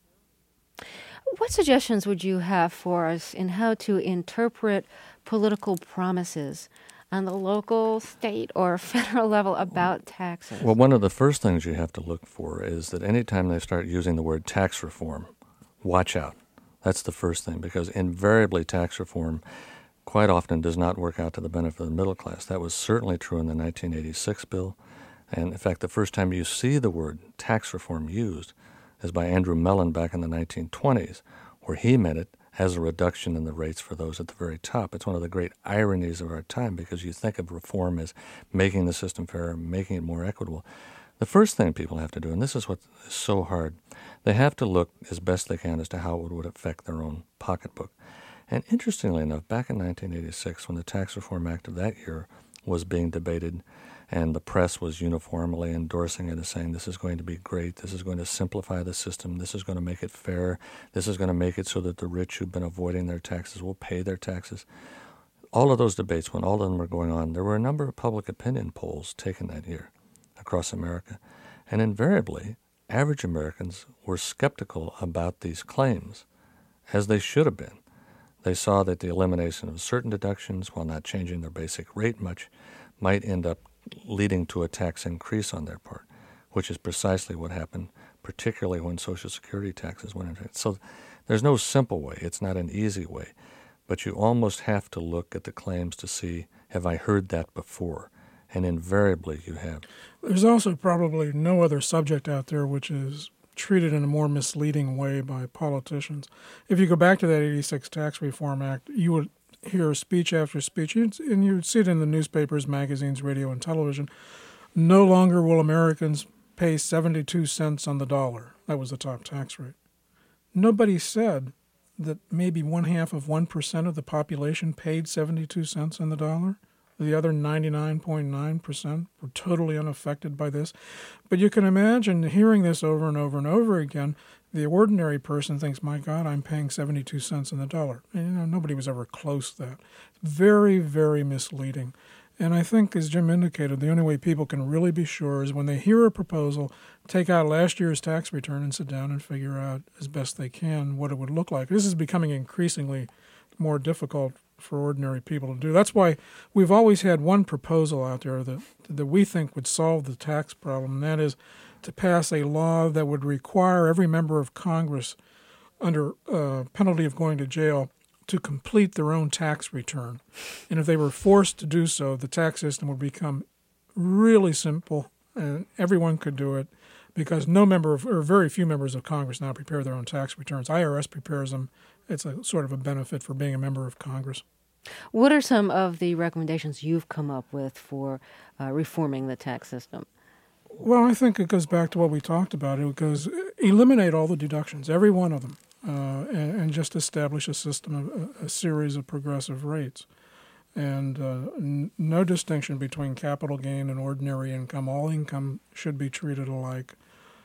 that. What suggestions would you have for us in how to interpret political promises on the local, state, or federal level about taxes? Well, one of the first things you have to look for is that anytime they start using the word tax reform, watch out. That's the first thing, because invariably tax reform quite often does not work out to the benefit of the middle class. That was certainly true in the 1986 bill. And in fact, the first time you see the word tax reform used is by Andrew Mellon back in the 1920s, where he meant it as a reduction in the rates for those at the very top. It's one of the great ironies of our time, because you think of reform as making the system fairer, making it more equitable. The first thing people have to do, and this is what is so hard, they have to look as best they can as to how it would affect their own pocketbook. And interestingly enough, back in 1986, when the Tax Reform Act of that year was being debated, and the press was uniformly endorsing it as saying this is going to be great, this is going to simplify the system, this is going to make it fair, this is going to make it so that the rich who've been avoiding their taxes will pay their taxes. All of those debates, when all of them were going on, there were a number of public opinion polls taken that year across America. And invariably, average Americans were skeptical about these claims, as they should have been. They saw that the elimination of certain deductions, while not changing their basic rate much, might end up leading to a tax increase on their part, which is precisely what happened, particularly when Social Security taxes went into it. So there's no simple way. It's not an easy way. But you almost have to look at the claims to see, have I heard that before? And invariably you have. There's also probably no other subject out there which is treated in a more misleading way by politicians. If you go back to that 86 Tax Reform Act, you would hear speech after speech, and you'd see it in the newspapers, magazines, radio, and television. No longer will Americans pay 72 cents on the dollar. That was the top tax rate. Nobody said that maybe 0.5% of the population paid 72 cents on the dollar. The other 99.9% were totally unaffected by this. But you can imagine hearing this over and over and over again. The ordinary person thinks, my God, I'm paying 72 cents on the dollar. And, nobody was ever close to that. Very, very misleading. And I think, as Jim indicated, the only way people can really be sure is when they hear a proposal, take out last year's tax return and sit down and figure out as best they can what it would look like. This is becoming increasingly more difficult for ordinary people to do. That's why we've always had one proposal out there that we think would solve the tax problem, and that is to pass a law that would require every member of Congress, under penalty of going to jail, to complete their own tax return. And if they were forced to do so, the tax system would become really simple, and everyone could do it, because very few members of Congress now prepare their own tax returns. IRS prepares them. It's a sort of a benefit for being a member of Congress. What are some of the recommendations you've come up with for reforming the tax system? Well, I think it goes back to what we talked about. It goes eliminate all the deductions, every one of them, and just establish a system, a series of progressive rates. And no distinction between capital gain and ordinary income. All income should be treated alike.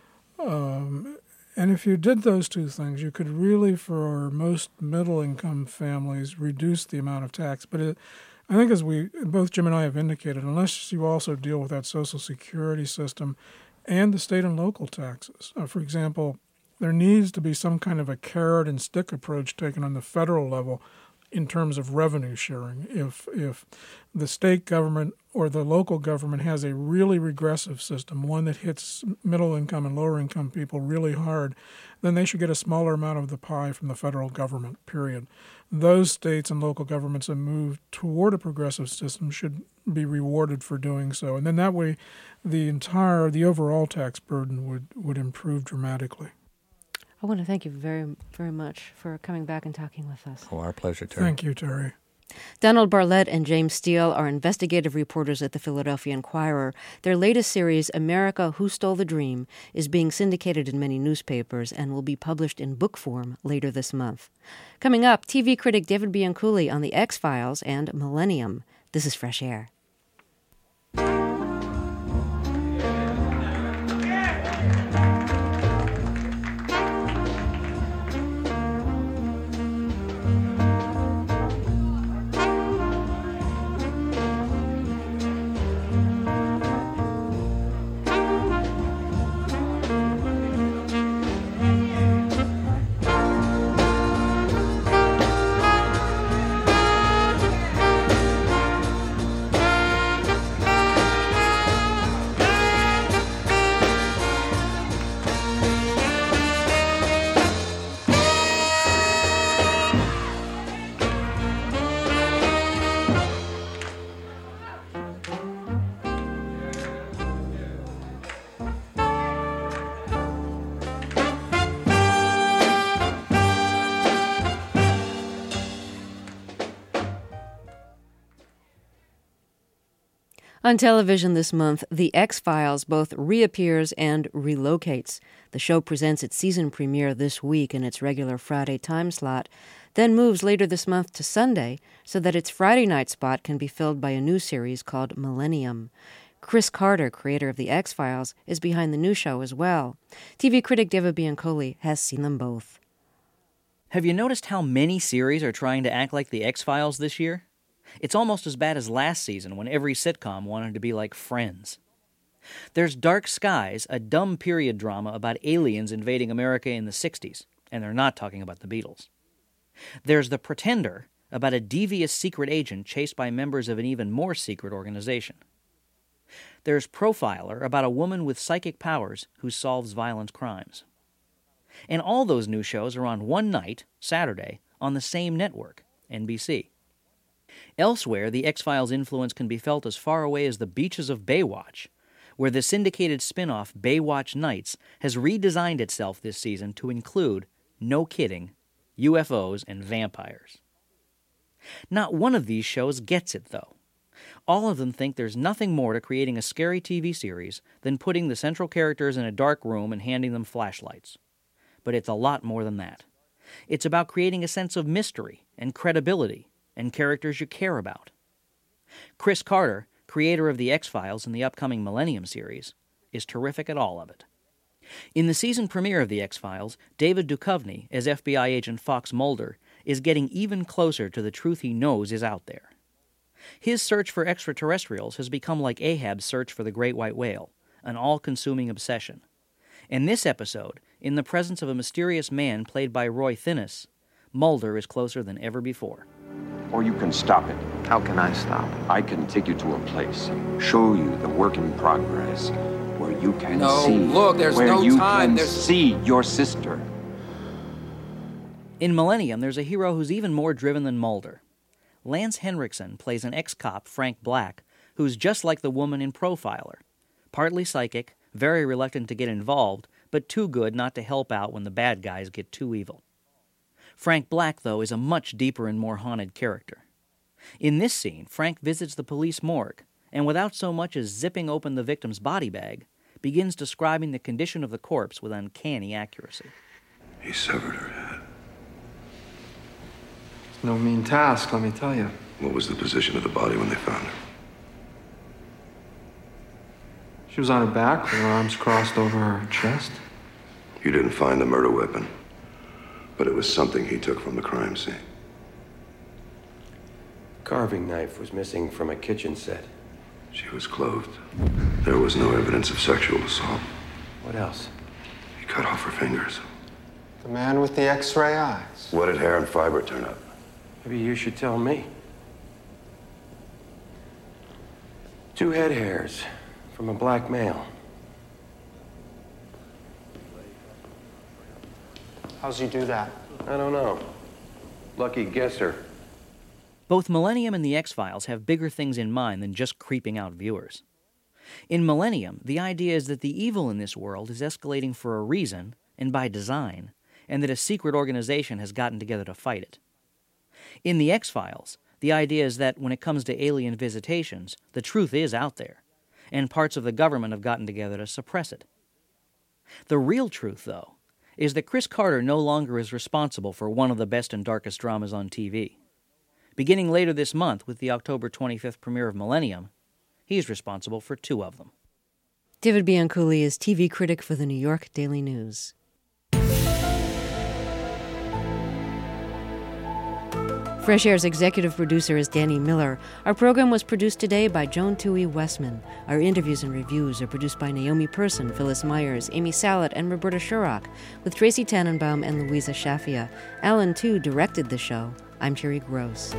And if you did those two things, you could really, for most middle-income families, reduce the amount of tax. But I think, as both Jim and I have indicated, unless you also deal with that Social Security system and the state and local taxes. For example, there needs to be some kind of a carrot and stick approach taken on the federal level in terms of revenue sharing. If the state government or the local government has a really regressive system, one that hits middle income and lower income people really hard, then they should get a smaller amount of the pie from the federal government, period. Those states and local governments that move toward a progressive system should be rewarded for doing so. And then that way the overall tax burden would improve dramatically. I want to thank you very, very much for coming back and talking with us. Oh, our pleasure, Terry. Thank you, Terry. Donald Barlett and James Steele are investigative reporters at the Philadelphia Inquirer. Their latest series, America, Who Stole the Dream, is being syndicated in many newspapers and will be published in book form later this month. Coming up, TV critic David Bianculli on The X-Files and Millennium. This is Fresh Air. On television this month, The X-Files both reappears and relocates. The show presents its season premiere this week in its regular Friday time slot, then moves later this month to Sunday so that its Friday night spot can be filled by a new series called Millennium. Chris Carter, creator of The X-Files, is behind the new show as well. TV critic David Bianculli has seen them both. Have you noticed how many series are trying to act like The X-Files this year? It's almost as bad as last season when every sitcom wanted to be like Friends. There's Dark Skies, a dumb period drama about aliens invading America in the 60s, and they're not talking about the Beatles. There's The Pretender, about a devious secret agent chased by members of an even more secret organization. There's Profiler, about a woman with psychic powers who solves violent crimes. And all those new shows are on one night, Saturday, on the same network, NBC. Elsewhere, the X-Files' influence can be felt as far away as the beaches of Baywatch, where the syndicated spin-off Baywatch Nights has redesigned itself this season to include, no kidding, UFOs and vampires. Not one of these shows gets it, though. All of them think there's nothing more to creating a scary TV series than putting the central characters in a dark room and handing them flashlights. But it's a lot more than that. It's about creating a sense of mystery and credibility and characters you care about. Chris Carter, creator of The X-Files and the upcoming Millennium series, is terrific at all of it. In the season premiere of The X-Files, David Duchovny, as FBI agent Fox Mulder, is getting even closer to the truth he knows is out there. His search for extraterrestrials has become like Ahab's search for the great white whale, an all-consuming obsession. In this episode, in the presence of a mysterious man played by Roy Thinnes, Mulder is closer than ever before. Or you can stop it. How can I stop? I can take you to a place, show you the work in progress, where you can see. Look, there's where no you time. Can see your sister. In Millennium, there's a hero who's even more driven than Mulder. Lance Henriksen plays an ex-cop, Frank Black, who's just like the woman in Profiler. Partly psychic, very reluctant to get involved, but too good not to help out when the bad guys get too evil. Frank Black, though, is a much deeper and more haunted character. In this scene, Frank visits the police morgue, and without so much as zipping open the victim's body bag, begins describing the condition of the corpse with uncanny accuracy. He severed her head. It's no mean task, let me tell you. What was the position of the body when they found her? She was on her back with her arms crossed over her chest. You didn't find the murder weapon, but it was something he took from the crime scene. Carving knife was missing from a kitchen set. She was clothed. There was no evidence of sexual assault. What else? He cut off her fingers. The man with the X-ray eyes. What did hair and fiber turn up? Maybe you should tell me. 2 head hairs from a black male. How's he do that? I don't know. Lucky guesser. Both Millennium and The X-Files have bigger things in mind than just creeping out viewers. In Millennium, the idea is that the evil in this world is escalating for a reason and by design, and that a secret organization has gotten together to fight it. In The X-Files, the idea is that when it comes to alien visitations, the truth is out there, and parts of the government have gotten together to suppress it. The real truth, though, is that Chris Carter no longer is responsible for one of the best and darkest dramas on TV. Beginning later this month with the October 25th premiere of Millennium, he's responsible for 2 of them. David Bianculli is TV critic for the New York Daily News. Fresh Air's executive producer is Danny Miller. Our program was produced today by Joan Tui Westman. Our interviews and reviews are produced by Naomi Person, Phyllis Myers, Amy Salet, and Roberta Shurrock, with Tracy Tannenbaum and Louisa Shafia. Alan Tu directed the show. I'm Terry Gross.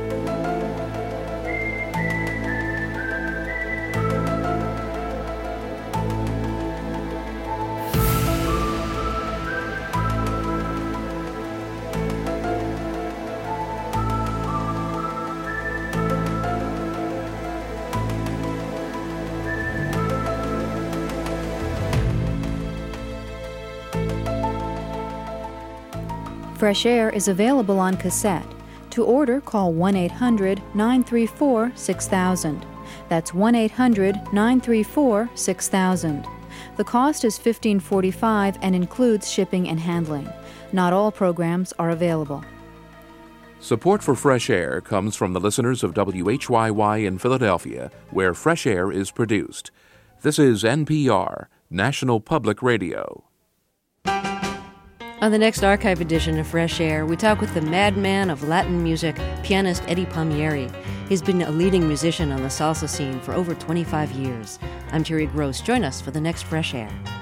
Fresh Air is available on cassette. To order, call 1-800-934-6000. That's 1-800-934-6000. The cost is $15.45 and includes shipping and handling. Not all programs are available. Support for Fresh Air comes from the listeners of WHYY in Philadelphia, where Fresh Air is produced. This is NPR, National Public Radio. On the next archive edition of Fresh Air, we talk with the madman of Latin music, pianist Eddie Palmieri. He's been a leading musician on the salsa scene for over 25 years. I'm Terry Gross. Join us for the next Fresh Air.